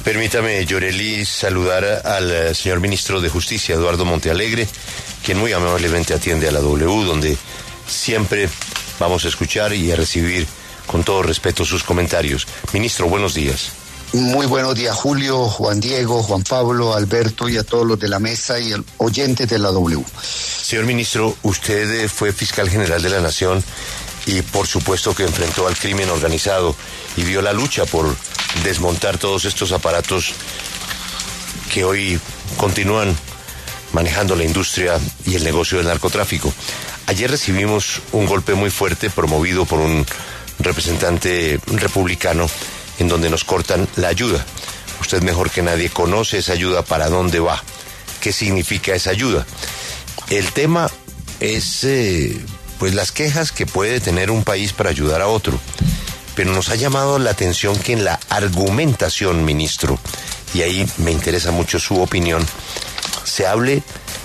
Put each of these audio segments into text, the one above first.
Permítame, Yoreli, saludar al señor ministro de Justicia, Eduardo Montealegre, quien muy amablemente atiende a la W, donde siempre vamos a escuchar y a recibir con todo respeto sus comentarios. Ministro, buenos días. Muy buenos días, Julio, Juan Diego, Juan Pablo, Alberto y a todos los de la mesa y oyentes de la W. Señor ministro, usted fue fiscal general de la Nación y por supuesto que enfrentó al crimen organizado y vio la lucha por desmontar todos estos aparatos que hoy continúan manejando la industria y el negocio del narcotráfico. Ayer recibimos un golpe muy fuerte promovido por un representante republicano en donde nos cortan la ayuda. Usted mejor que nadie conoce esa ayuda, para dónde va, qué significa esa ayuda. El tema es pues las quejas que puede tener un país para ayudar a otro. Pero nos ha llamado la atención que en la argumentación, ministro, y ahí me interesa mucho su opinión, se hable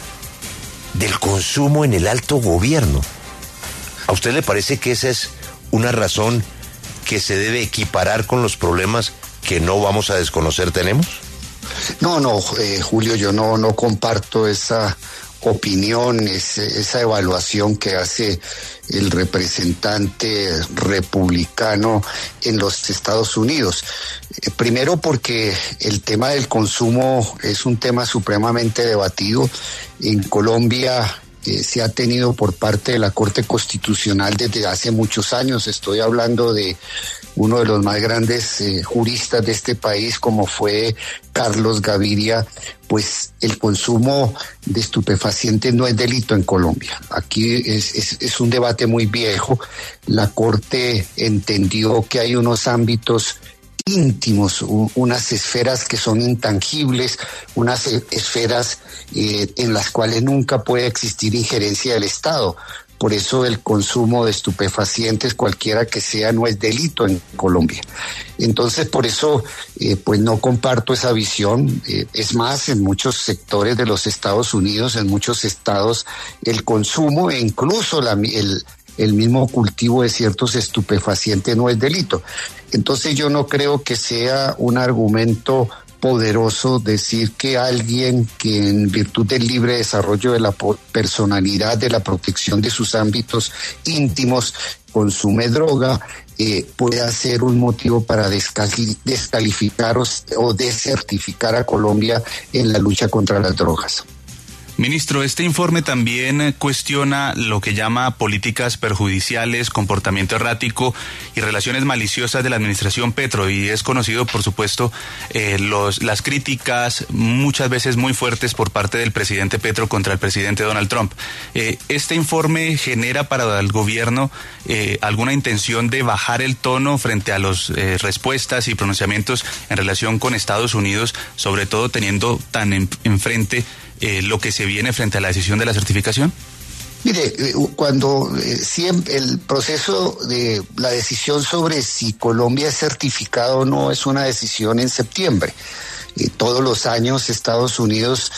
del consumo en el alto gobierno. ¿A usted le parece que esa es una razón que se debe equiparar con los problemas que no vamos a desconocer tenemos? No, Julio, yo no comparto esa opinión, esa evaluación que hace el representante republicano en los Estados Unidos. Primero porque el tema del consumo es un tema supremamente debatido. En Colombia se ha tenido por parte de la Corte Constitucional desde hace muchos años. Estoy hablando de uno de los más grandes juristas de este país, como fue Carlos Gaviria. Pues el consumo de estupefacientes no es delito en Colombia. Aquí es un debate muy viejo. La Corte entendió que hay unos ámbitos íntimos, unas esferas que son intangibles, unas esferas en las cuales nunca puede existir injerencia del Estado. Por eso el consumo de estupefacientes, cualquiera que sea, no es delito en Colombia. Entonces, por eso, pues no comparto esa visión. Es más, en muchos sectores de los Estados Unidos, en muchos estados, el consumo e incluso el mismo cultivo de ciertos estupefacientes no es delito. Entonces, yo no creo que sea un argumento poderoso decir que alguien que en virtud del libre desarrollo de la personalidad, de la protección de sus ámbitos íntimos, consume droga, puede ser un motivo para descalificar o desertificar a Colombia en la lucha contra las drogas. Ministro, este informe también cuestiona lo que llama políticas perjudiciales, comportamiento errático y relaciones maliciosas de la administración Petro, y es conocido, por supuesto, las críticas muchas veces muy fuertes por parte del presidente Petro contra el presidente Donald Trump. ¿Este informe genera para el gobierno alguna intención de bajar el tono frente a las respuestas y pronunciamientos en relación con Estados Unidos, sobre todo teniendo tan enfrente lo que se viene frente a la decisión de la certificación? Mire, cuando siempre el proceso de la decisión sobre si Colombia es certificado o no es una decisión en septiembre. Todos los años Estados Unidos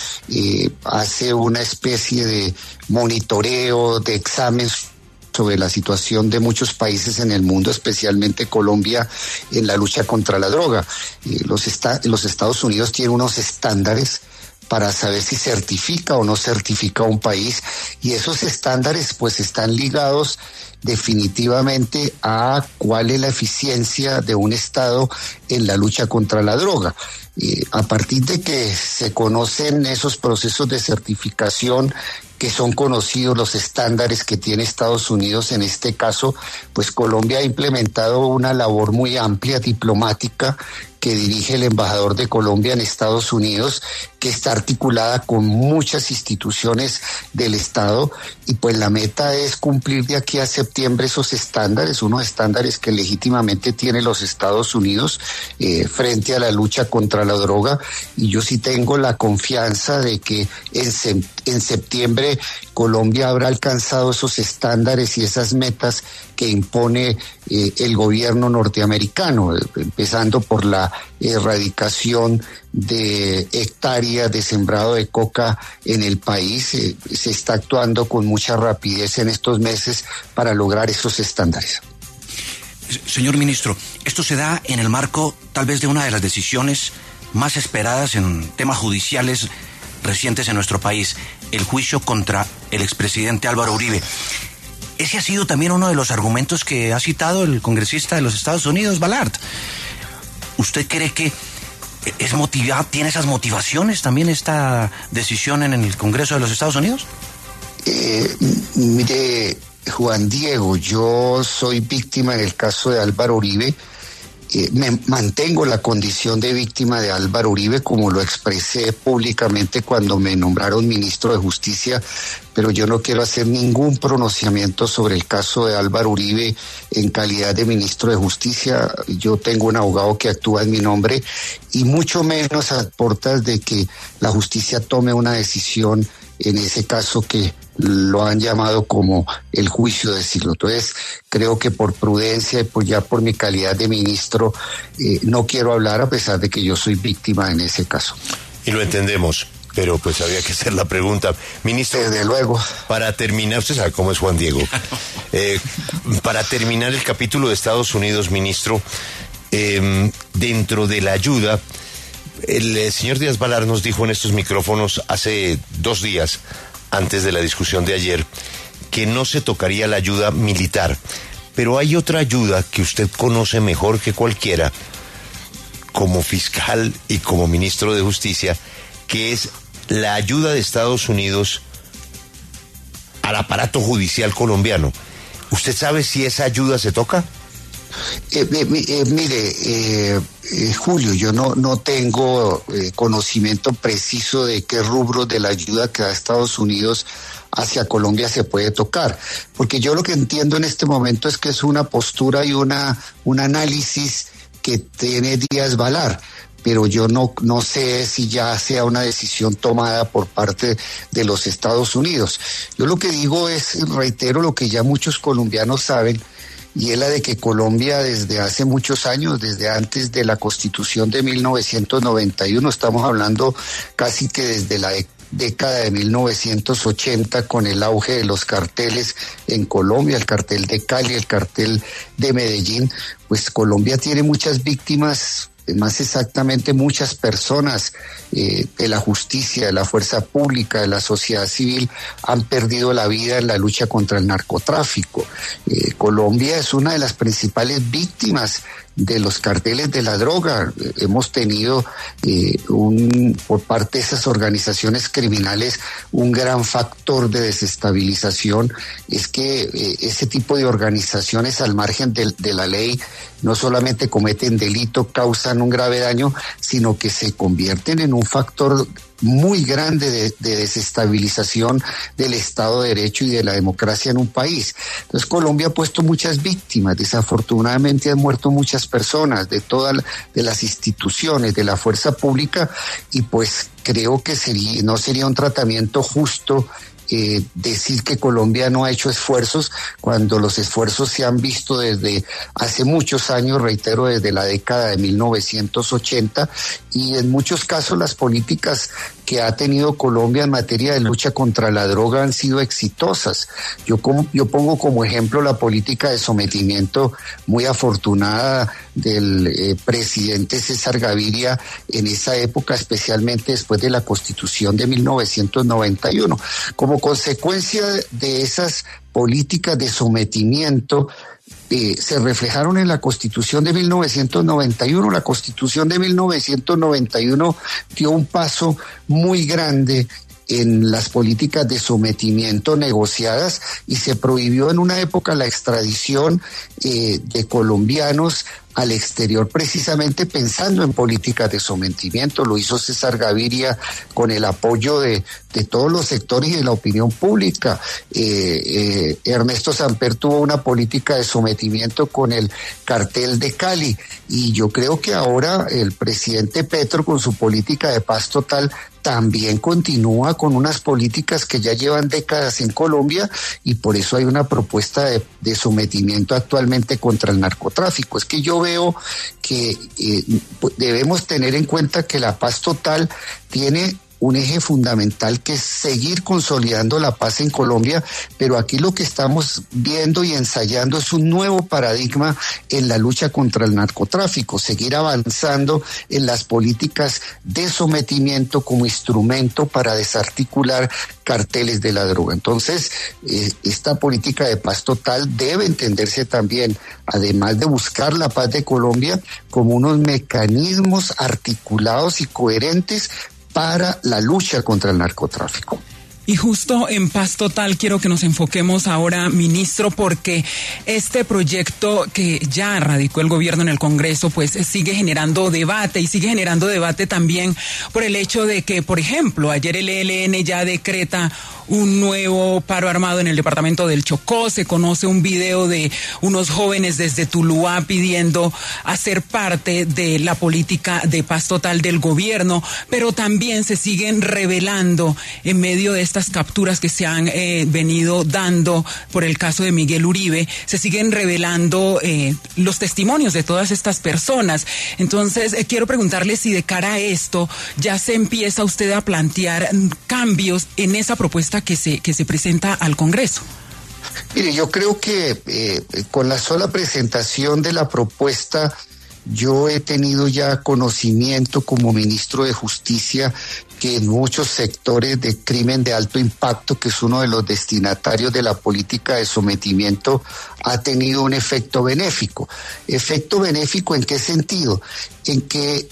hace una especie de monitoreo, de examen sobre la situación de muchos países en el mundo, especialmente Colombia, en la lucha contra la droga. Los Estados Unidos tienen unos estándares para saber si certifica o no certifica un país, y esos estándares pues están ligados definitivamente a cuál es la eficiencia de un Estado en la lucha contra la droga. A partir de que se conocen esos procesos de certificación, que son conocidos los estándares que tiene Estados Unidos en este caso, pues Colombia ha implementado una labor muy amplia diplomática que dirige el embajador de Colombia en Estados Unidos, que está articulada con muchas instituciones del Estado, y pues la meta es cumplir de aquí a septiembre esos estándares, unos estándares que legítimamente tiene los Estados Unidos frente a la lucha contra la droga, y yo sí tengo la confianza de que en septiembre Colombia habrá alcanzado esos estándares y esas metas que impone el gobierno norteamericano, empezando por la erradicación de hectáreas de sembrado de coca en el país. Se está actuando con mucha rapidez en estos meses para lograr esos estándares. Señor ministro, esto se da en el marco tal vez de una de las decisiones más esperadas en temas judiciales recientes en nuestro país, el juicio contra el expresidente Álvaro Uribe. Ese ha sido también uno de los argumentos que ha citado el congresista de los Estados Unidos, Ballard. ¿Usted cree que es motivada, tiene esas motivaciones también esta decisión en el Congreso de los Estados Unidos? Mire, Juan Diego, yo soy víctima en el caso de Álvaro Uribe. Me mantengo la condición de víctima de Álvaro Uribe, como lo expresé públicamente cuando me nombraron ministro de Justicia, pero yo no quiero hacer ningún pronunciamiento sobre el caso de Álvaro Uribe en calidad de ministro de Justicia. Yo tengo un abogado que actúa en mi nombre y mucho menos a portas de que la justicia tome una decisión en ese caso que lo han llamado como el juicio de siglo. Entonces, creo que por prudencia y por mi calidad de ministro, no quiero hablar a pesar de que yo soy víctima en ese caso. Y lo entendemos, pero pues había que hacer la pregunta. Ministro, desde luego. Para terminar, usted sabe cómo es Juan Diego. Para terminar el capítulo de Estados Unidos, ministro, dentro de la ayuda, el señor Díaz Ballard nos dijo en estos micrófonos hace 2 días, antes de la discusión de ayer, que no se tocaría la ayuda militar. Pero hay otra ayuda que usted conoce mejor que cualquiera, como fiscal y como ministro de Justicia, que es la ayuda de Estados Unidos al aparato judicial colombiano. ¿Usted sabe si esa ayuda se toca? Mire, Julio, yo no tengo conocimiento preciso de qué rubros de la ayuda que da Estados Unidos hacia Colombia se puede tocar, porque yo lo que entiendo en este momento es que es una postura y un análisis que tiene Díaz Ballard, pero yo no sé si ya sea una decisión tomada por parte de los Estados Unidos. Yo lo que digo es, reitero lo que ya muchos colombianos saben, y es la de que Colombia desde hace muchos años, desde antes de la Constitución de 1991, estamos hablando casi que desde la década de 1980, con el auge de los carteles en Colombia, el cartel de Cali, el cartel de Medellín, pues Colombia tiene muchas víctimas, más exactamente muchas personas de la justicia, de la fuerza pública, de la sociedad civil, han perdido la vida en la lucha contra el narcotráfico. Colombia es una de las principales víctimas de los carteles de la droga. Hemos tenido por parte de esas organizaciones criminales un gran factor de desestabilización, es que ese tipo de organizaciones al margen de la ley no solamente cometen delito, causan un grave daño, sino que se convierten en un factor muy grande de desestabilización del Estado de Derecho y de la democracia en un país. Entonces Colombia ha puesto muchas víctimas, desafortunadamente han muerto muchas personas de las instituciones, de la fuerza pública, y pues creo que no sería un tratamiento justo decir que Colombia no ha hecho esfuerzos cuando los esfuerzos se han visto desde hace muchos años, reitero, desde la década de 1980, y en muchos casos las políticas que ha tenido Colombia en materia de lucha contra la droga han sido exitosas. Yo pongo como ejemplo la política de sometimiento muy afortunada del presidente César Gaviria en esa época, especialmente después de la Constitución de 1991. Como consecuencia de esas políticas de sometimiento, se reflejaron en la Constitución de 1991. La Constitución de 1991 dio un paso muy grande en las políticas de sometimiento negociadas y se prohibió en una época la extradición de colombianos al exterior, precisamente pensando en políticas de sometimiento. Lo hizo César Gaviria con el apoyo de todos los sectores y de la opinión pública. Ernesto Samper tuvo una política de sometimiento con el cartel de Cali, y yo creo que ahora el presidente Petro, con su política de paz total, también continúa con unas políticas que ya llevan décadas en Colombia, y por eso hay una propuesta de sometimiento actualmente contra el narcotráfico. Es que yo veo que debemos tener en cuenta que la paz total tiene un eje fundamental que es seguir consolidando la paz en Colombia, pero aquí lo que estamos viendo y ensayando es un nuevo paradigma en la lucha contra el narcotráfico, seguir avanzando en las políticas de sometimiento como instrumento para desarticular carteles de la droga. Entonces, esta política de paz total debe entenderse también, además de buscar la paz de Colombia, como unos mecanismos articulados y coherentes para la lucha contra el narcotráfico. Y justo en paz total quiero que nos enfoquemos ahora, ministro, porque este proyecto que ya radicó el gobierno en el Congreso, pues sigue generando debate, y sigue generando debate también por el hecho de que, por ejemplo, ayer el ELN ya decreta un nuevo paro armado en el departamento del Chocó. Se conoce un video de unos jóvenes desde Tuluá pidiendo hacer parte de la política de paz total del gobierno, pero también se siguen revelando en medio de estas capturas que se han venido dando por el caso de Miguel Uribe, se siguen revelando los testimonios de todas estas personas. Entonces, quiero preguntarle si de cara a esto ya se empieza usted a plantear cambios en esa propuesta que se presenta al Congreso. Mire, yo creo que con la sola presentación de la propuesta, yo he tenido ya conocimiento como ministro de Justicia que en muchos sectores de crimen de alto impacto, que es uno de los destinatarios de la política de sometimiento, ha tenido un efecto benéfico. ¿Efecto benéfico en qué sentido? En que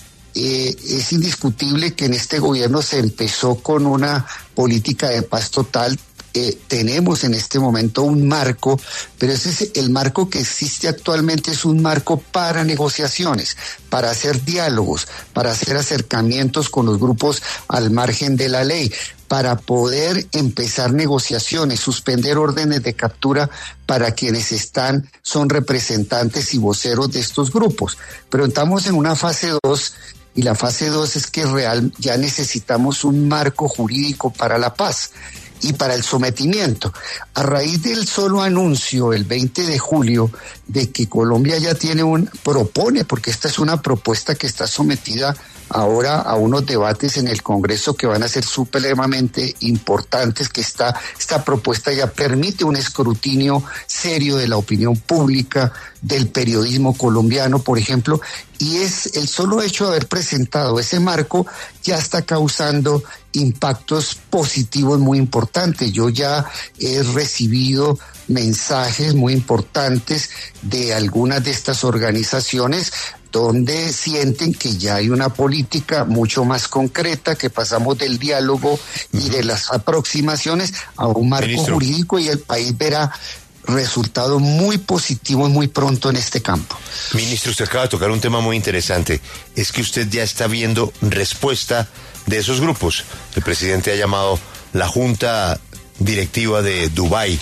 es indiscutible que en este gobierno se empezó con una política de paz total. Tenemos en este momento un marco, pero ese es el marco que existe actualmente, es un marco para negociaciones, para hacer diálogos, para hacer acercamientos con los grupos al margen de la ley, para poder empezar negociaciones, suspender órdenes de captura para quienes son representantes y voceros de estos grupos. Pero estamos en una fase 2, y la fase 2 es que ya necesitamos un marco jurídico para la paz y para el sometimiento. A raíz del solo anuncio el 20 de julio de que Colombia ya propone, porque esta es una propuesta que está sometida ahora a unos debates en el Congreso que van a ser supremamente importantes, que esta propuesta ya permite un escrutinio serio de la opinión pública, del periodismo colombiano, por ejemplo, y es el solo hecho de haber presentado ese marco ya está causando impactos positivos muy importantes. Yo ya he recibido mensajes muy importantes de algunas de estas organizaciones donde sienten que ya hay una política mucho más concreta, que pasamos del diálogo y de las aproximaciones a un marco jurídico, y el país verá resultados muy positivos muy pronto en este campo. Ministro, usted acaba de tocar un tema muy interesante. Es que usted ya está viendo respuesta de esos grupos. El presidente ha llamado la Junta Directiva de Dubái.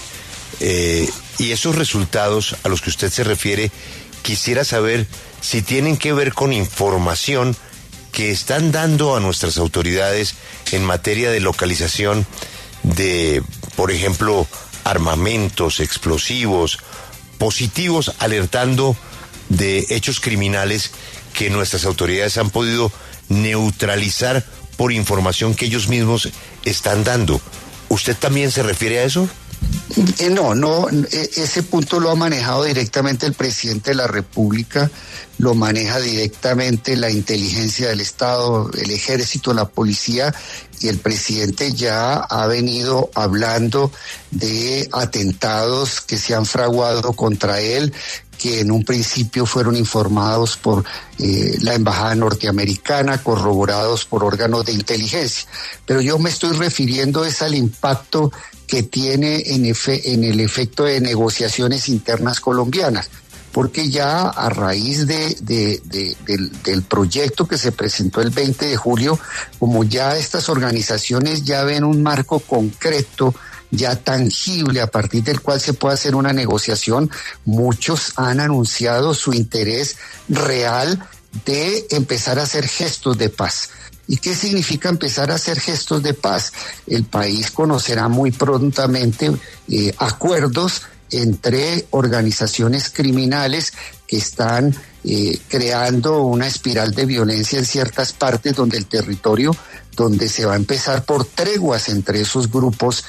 Y esos resultados a los que usted se refiere, quisiera saber si tienen que ver con información que están dando a nuestras autoridades en materia de localización de, por ejemplo, armamentos, explosivos, positivos, alertando de hechos criminales que nuestras autoridades han podido neutralizar por información que ellos mismos están dando. ¿Usted también se refiere a eso? No, ese punto lo ha manejado directamente el presidente de la República, lo maneja directamente la inteligencia del Estado, el ejército, la policía, y el presidente ya ha venido hablando de atentados que se han fraguado contra él, que en un principio fueron informados por la embajada norteamericana, corroborados por órganos de inteligencia. Pero yo me estoy refiriendo al impacto que tiene en el efecto de negociaciones internas colombianas, porque ya a raíz del proyecto que se presentó el 20 de julio, como ya estas organizaciones ya ven un marco concreto, ya tangible, a partir del cual se puede hacer una negociación, muchos han anunciado su interés real de empezar a hacer gestos de paz. ¿Y qué significa empezar a hacer gestos de paz? El país conocerá muy prontamente acuerdos entre organizaciones criminales que están creando una espiral de violencia en ciertas partes donde el territorio, donde se va a empezar por treguas entre esos grupos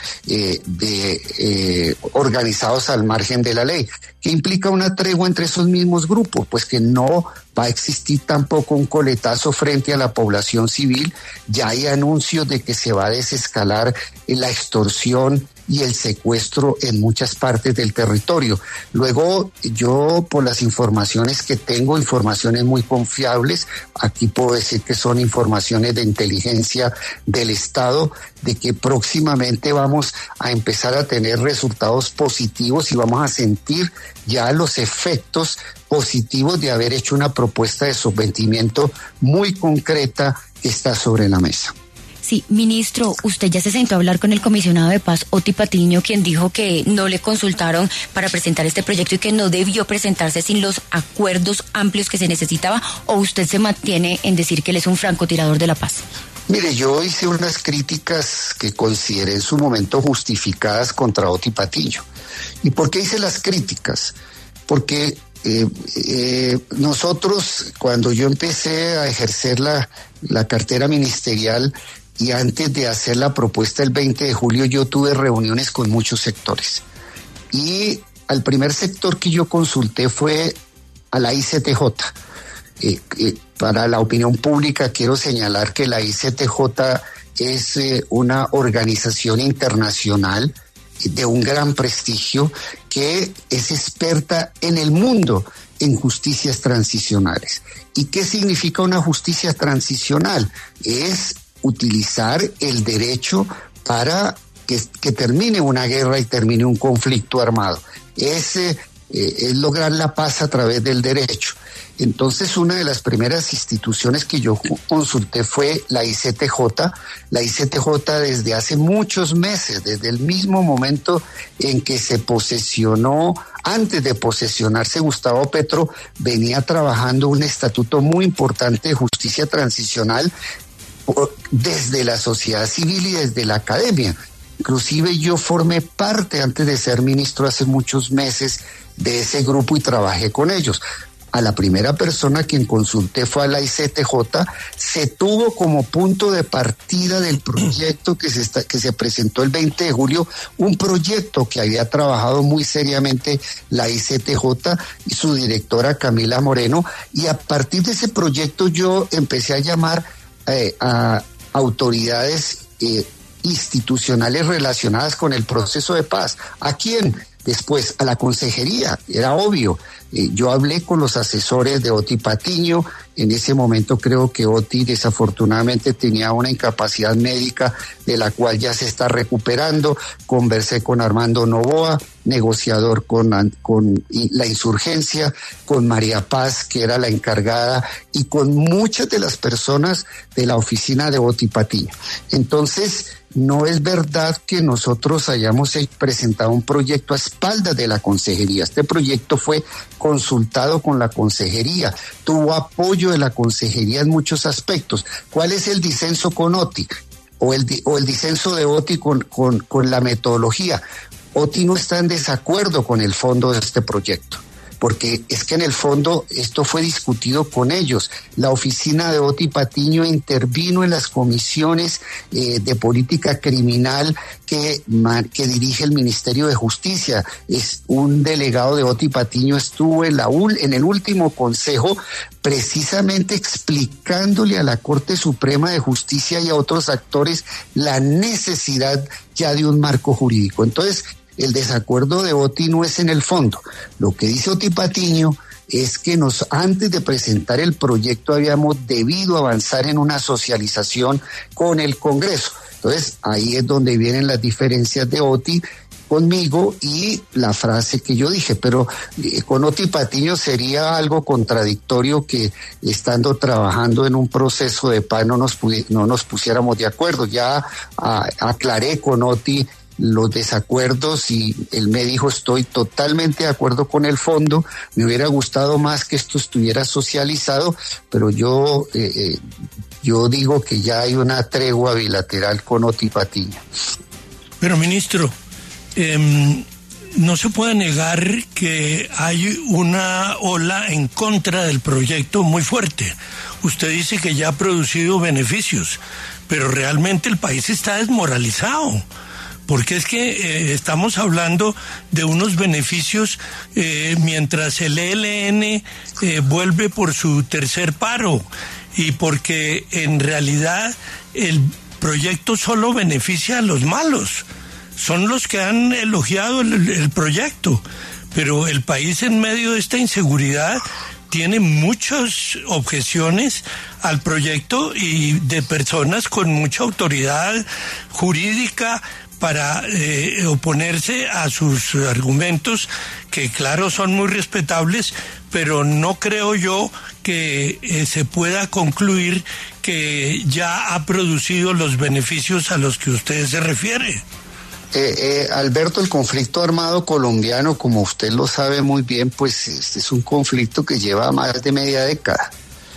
organizados al margen de la ley. ¿Qué implica una tregua entre esos mismos grupos? Pues que no va a existir tampoco un coletazo frente a la población civil. Ya hay anuncios de que se va a desescalar la extorsión y el secuestro en muchas partes del territorio. Luego, yo, por las informaciones que tengo, informaciones muy confiables, aquí puedo decir que son informaciones de inteligencia del Estado, de que próximamente vamos a empezar a tener resultados positivos y vamos a sentir ya los efectos positivos de haber hecho una propuesta de sometimiento muy concreta que está sobre la mesa. Sí, ministro, usted ya se sentó a hablar con el comisionado de paz, Oti Patiño, quien dijo que no le consultaron para presentar este proyecto y que no debió presentarse sin los acuerdos amplios que se necesitaba, ¿o usted se mantiene en decir que él es un francotirador de la paz? Mire, yo hice unas críticas que consideré en su momento justificadas contra Oti Patiño. ¿Y por qué hice las críticas? Porque nosotros, cuando yo empecé a ejercer la cartera ministerial, y antes de hacer la propuesta el 20 de julio, yo tuve reuniones con muchos sectores. Y al primer sector que yo consulté fue a la ICTJ. Para la opinión pública quiero señalar que la ICTJ es una organización internacional de un gran prestigio que es experta en el mundo en justicias transicionales. ¿Y qué significa una justicia transicional? Es utilizar el derecho para que termine una guerra y termine un conflicto armado. Es lograr la paz a través del derecho. Entonces, una de las primeras instituciones que yo consulté fue la ICTJ. La ICTJ desde hace muchos meses, desde el mismo momento en que se posesionó, antes de posesionarse Gustavo Petro, venía trabajando un estatuto muy importante de justicia transicional desde la sociedad civil y desde la academia. Inclusive yo formé parte, antes de ser ministro hace muchos meses, de ese grupo y trabajé con ellos. A la primera persona a quien consulté fue a la ICTJ. Se tuvo como punto de partida del proyecto que se presentó el 20 de julio, un proyecto que había trabajado muy seriamente la ICTJ y su directora Camila Moreno, y a partir de ese proyecto yo empecé a llamar a autoridades institucionales relacionadas con el proceso de paz. ¿A quién? Después, a la consejería, era obvio. Yo hablé con los asesores de Oti Patiño. En ese momento creo que Oti desafortunadamente tenía una incapacidad médica de la cual ya se está recuperando. Conversé con Armando Novoa, negociador con la insurgencia, con María Paz, que era la encargada, y con muchas de las personas de la oficina de Oti Patiño. Entonces, no es verdad que nosotros hayamos presentado un proyecto a espaldas de la consejería. Este proyecto fue consultado con la consejería, tuvo apoyo de la consejería en muchos aspectos. ¿Cuál es el disenso con Oti? O el disenso de Oti con la metodología. Oti no está en desacuerdo con el fondo de este proyecto, porque es que en el fondo esto fue discutido con ellos. La oficina de Oti Patiño intervino en las comisiones de política criminal que dirige el Ministerio de Justicia. Es un delegado de Oti Patiño, estuvo en el último consejo precisamente explicándole a la Corte Suprema de Justicia y a otros actores la necesidad ya de un marco jurídico. Entonces, el desacuerdo de Oti no es en el fondo. Lo que dice Oti Patiño es que antes de presentar el proyecto habíamos debido avanzar en una socialización con el Congreso. Entonces, ahí es donde vienen las diferencias de Oti conmigo y la frase que yo dije, pero con Oti Patiño sería algo contradictorio que estando trabajando en un proceso de paz no nos pusiéramos de acuerdo. Ya aclaré con Oti los desacuerdos y él me dijo: estoy totalmente de acuerdo con el fondo, me hubiera gustado más que esto estuviera socializado, pero yo digo que ya hay una tregua bilateral con Oti Patiño. Pero ministro, no se puede negar que hay una ola en contra del proyecto muy fuerte. Usted dice que ya ha producido beneficios, pero realmente el país está desmoralizado, porque es que estamos hablando de unos beneficios mientras el ELN vuelve por su tercer paro, y porque en realidad el proyecto solo beneficia a los malos. Son los que han elogiado el proyecto, pero el país en medio de esta inseguridad tiene muchas objeciones al proyecto y de personas con mucha autoridad jurídica para oponerse a sus argumentos, que claro son muy respetables, pero no creo yo que se pueda concluir que ya ha producido los beneficios a los que usted se refiere. Alberto, el conflicto armado colombiano, como usted lo sabe muy bien, pues este es un conflicto que lleva más de media década.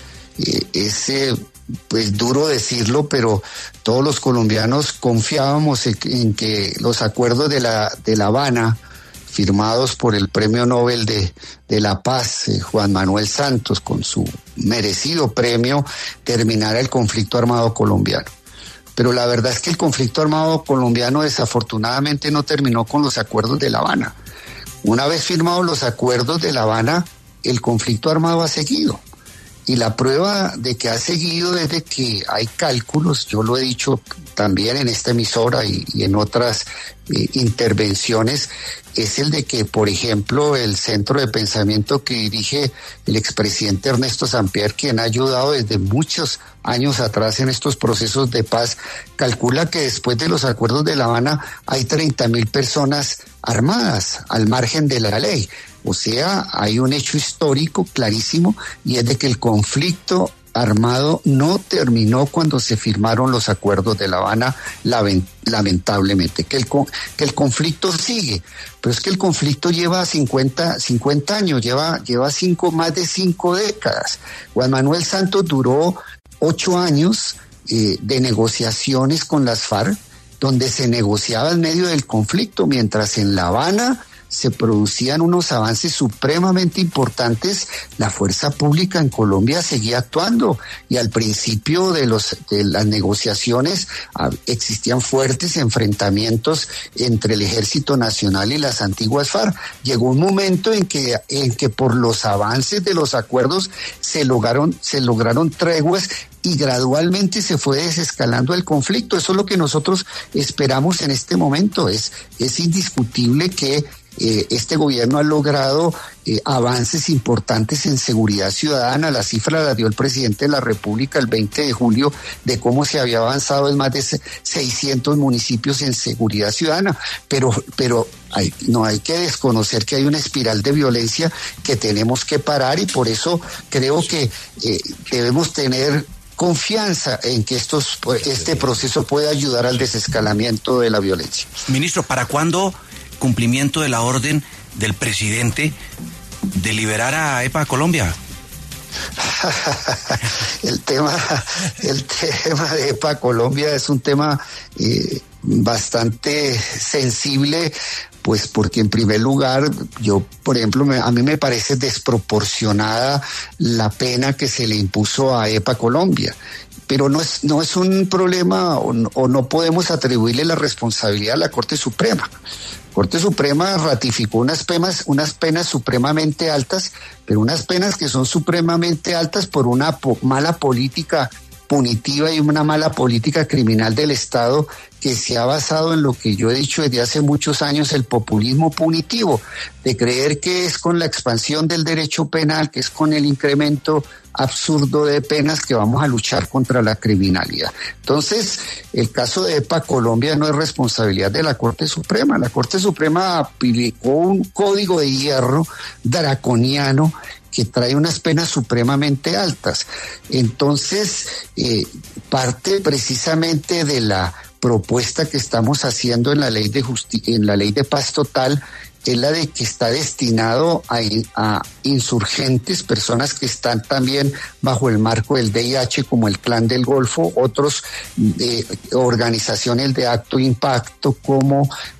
Pues duro decirlo, pero todos los colombianos confiábamos en que los acuerdos de La Habana, firmados por el Premio Nobel de la Paz, Juan Manuel Santos, con su merecido premio, terminara el conflicto armado colombiano. Pero la verdad es que el conflicto armado colombiano desafortunadamente no terminó con los acuerdos de La Habana. Una vez firmados los acuerdos de La Habana, el conflicto armado ha seguido. Y la prueba de que ha seguido es de que hay cálculos, yo lo he dicho también en esta emisora y en otras intervenciones, es el de que, por ejemplo, el centro de pensamiento que dirige el expresidente Ernesto Samper, quien ha ayudado desde muchos años atrás en estos procesos de paz, calcula que después de los acuerdos de La Habana hay 30,000 personas armadas al margen de la ley. O sea, hay un hecho histórico clarísimo, y es de que el conflicto armado no terminó cuando se firmaron los acuerdos de La Habana, lamentablemente, que el conflicto sigue, pero es que el conflicto lleva 50 años, lleva más de 5 décadas. Juan Manuel Santos duró 8 años de negociaciones con las FARC, donde se negociaba en medio del conflicto, mientras en La Habana se producían unos avances supremamente importantes. La fuerza pública en Colombia seguía actuando, y al principio de las negociaciones existían fuertes enfrentamientos entre el Ejército Nacional y las antiguas FARC. Llegó un momento en que por los avances de los acuerdos se lograron treguas, y gradualmente se fue desescalando el conflicto. Eso es lo que nosotros esperamos en este momento. Es indiscutible que este gobierno ha logrado avances importantes en seguridad ciudadana. La cifra la dio el presidente de la República el 20 de julio de cómo se había avanzado en más de 600 municipios en seguridad ciudadana, pero no hay que desconocer que hay una espiral de violencia que tenemos que parar, y por eso creo que debemos tener confianza en que este proceso puede ayudar al desescalamiento de la violencia. Ministro, ¿para cuándo cumplimiento de la orden del presidente de liberar a EPA Colombia? El tema de EPA Colombia es un tema bastante sensible, pues porque en primer lugar, yo, por ejemplo, a mí me parece desproporcionada la pena que se le impuso a EPA Colombia. Pero no es un problema, o no podemos atribuirle la responsabilidad a la Corte Suprema. La Corte Suprema ratificó unas penas supremamente altas, pero unas penas que son supremamente altas por una mala política punitiva y una mala política criminal del Estado, que se ha basado en lo que yo he dicho desde hace muchos años, el populismo punitivo, de creer que es con la expansión del derecho penal, que es con el incremento absurdo de penas que vamos a luchar contra la criminalidad. Entonces, el caso de EPA Colombia no es responsabilidad de la Corte Suprema. La Corte Suprema aplicó un código de hierro draconiano que trae unas penas supremamente altas. Entonces, parte precisamente de la propuesta que estamos haciendo en la ley de paz total es la de que está destinado a insurgentes, personas que están también bajo el marco del DIH, como el Clan del Golfo, otros organizaciones de alto impacto como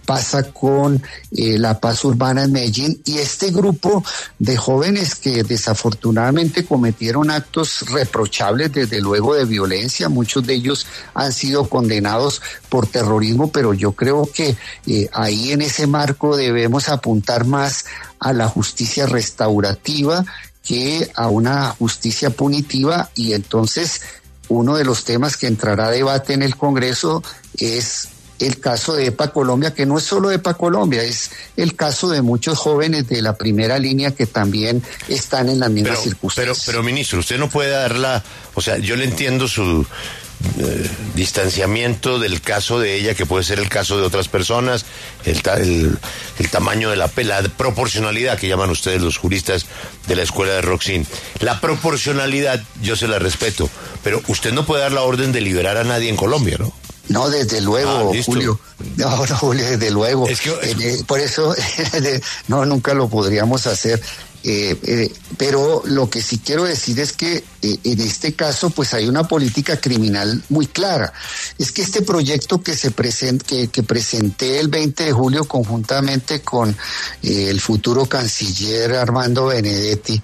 pasa con la paz urbana en Medellín, y este grupo de jóvenes que desafortunadamente cometieron actos reprochables, desde luego de violencia, muchos de ellos han sido condenados por terrorismo, pero yo creo que ahí en ese marco debemos apuntar más a la justicia restaurativa que a una justicia punitiva, y entonces uno de los temas que entrará a debate en el Congreso es el caso de EPA Colombia, que no es solo EPA Colombia, es el caso de muchos jóvenes de la primera línea que también están en las mismas circunstancias. Pero ministro, usted no puede darla, o sea, yo le entiendo su distanciamiento del caso de ella, que puede ser el caso de otras personas, el tamaño de la proporcionalidad que llaman ustedes los juristas de la escuela de Roxin. La proporcionalidad yo se la respeto, pero usted no puede dar la orden de liberar a nadie en Colombia, ¿no? No, desde luego, Julio. No, Julio, desde luego. Por eso, no, nunca lo podríamos hacer. Pero lo que sí quiero decir es que en este caso pues hay una política criminal muy clara. Es que este proyecto que que presenté el 20 de julio conjuntamente con el futuro canciller Armando Benedetti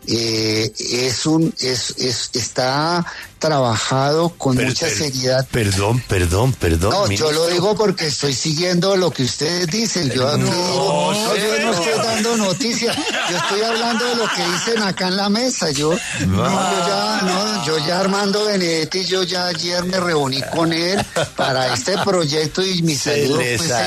está trabajado con mucha seriedad. Perdón. No, ministro. yo lo digo porque estoy siguiendo lo que ustedes dicen. Yo no estoy dando noticias. Yo estoy hablando de lo que dicen acá en la mesa. Yo ya Armando Benedetti, yo ya ayer me reuní con él para este proyecto, y mi saludo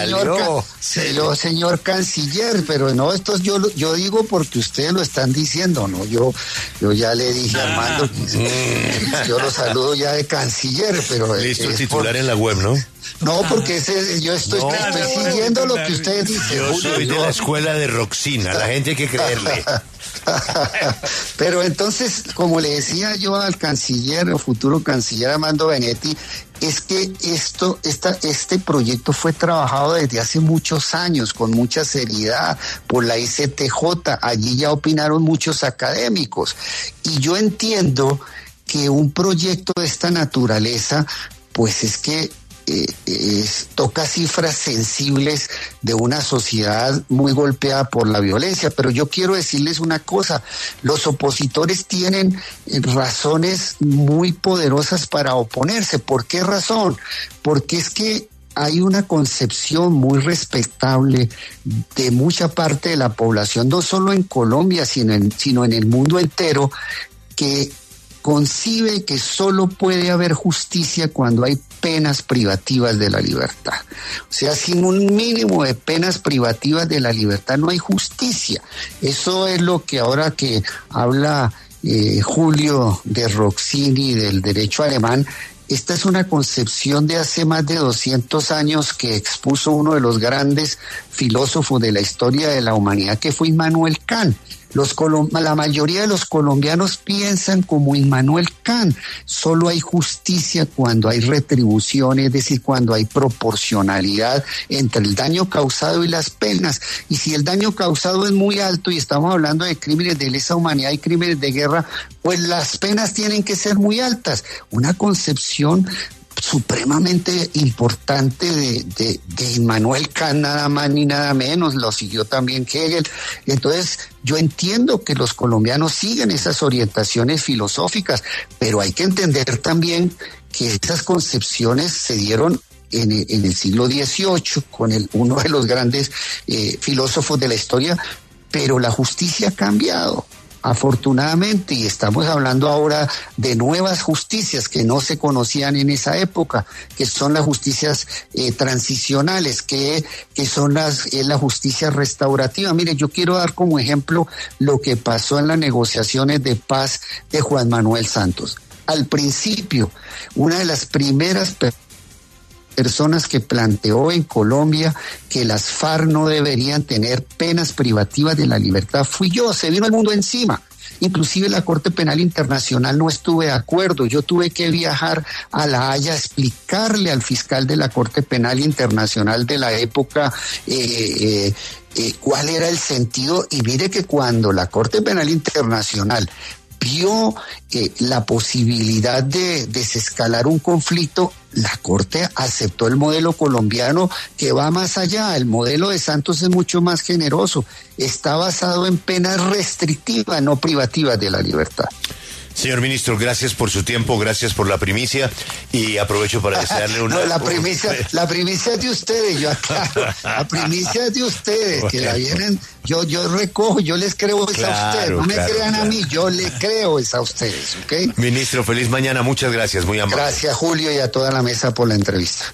fue señor canciller, pero no, esto yo digo porque ustedes lo están diciendo, ¿no? Yo ya le dije a Armando que yo lo saludo ya de canciller, pero listo el titular en la web, ¿no? No, porque yo estoy siguiendo lo que ustedes dicen. Yo soy de la escuela de Roxina, la gente hay que creerle. Pero entonces, como le decía yo al canciller, o futuro canciller Armando Benedetti, es que este proyecto fue trabajado desde hace muchos años, con mucha seriedad, por la ICTJ. Allí ya opinaron muchos académicos. Y yo entiendo que un proyecto de esta naturaleza, pues es que toca cifras sensibles de una sociedad muy golpeada por la violencia. Pero yo quiero decirles una cosa: los opositores tienen razones muy poderosas para oponerse. ¿Por qué razón? Porque es que hay una concepción muy respetable de mucha parte de la población, no solo en Colombia, sino en el mundo entero, que concibe que solo puede haber justicia cuando hay penas privativas de la libertad. O sea, sin un mínimo de penas privativas de la libertad no hay justicia. Eso es lo que ahora que habla Julio de Roxini, del derecho alemán, esta es una concepción de hace más de 200 años que expuso uno de los grandes filósofos de la historia de la humanidad, que fue Immanuel Kant. La mayoría de los colombianos piensan como Immanuel Kant. Solo hay justicia cuando hay retribución, es decir, cuando hay proporcionalidad entre el daño causado y las penas. Y si el daño causado es muy alto, y estamos hablando de crímenes de lesa humanidad y crímenes de guerra, pues las penas tienen que ser muy altas. Una concepción supremamente importante de Immanuel Kant, nada más ni nada menos. Lo siguió también Hegel. Entonces, yo entiendo que los colombianos siguen esas orientaciones filosóficas, pero hay que entender también que esas concepciones se dieron en el siglo XVIII con uno de los grandes filósofos de la historia, pero la justicia ha cambiado, afortunadamente, y estamos hablando ahora de nuevas justicias que no se conocían en esa época, que son las justicias transicionales, que son la justicia restaurativa. Mire, yo quiero dar como ejemplo lo que pasó en las negociaciones de paz de Juan Manuel Santos. Al principio, una de las primeras personas que planteó en Colombia que las FARC no deberían tener penas privativas de la libertad fui yo. Se vino el mundo encima. Inclusive la Corte Penal Internacional no estuve de acuerdo. Yo tuve que viajar a La Haya a explicarle al fiscal de la Corte Penal Internacional de la época cuál era el sentido. Y mire que cuando la Corte Penal Internacional vio la posibilidad de desescalar un conflicto, la Corte aceptó el modelo colombiano que va más allá. El modelo de Santos es mucho más generoso. Está basado en penas restrictivas, no privativas de la libertad. Señor ministro, gracias por su tiempo, gracias por la primicia y aprovecho para desearle una... No, la primicia es de ustedes, yo aclaro. La primicia es de ustedes, que la vienen, yo recojo, yo les creo a ustedes. No me crean a mí, yo le creo a ustedes, ¿ok? Ministro, feliz mañana, muchas gracias, muy amable. Gracias, Julio, y a toda la mesa por la entrevista.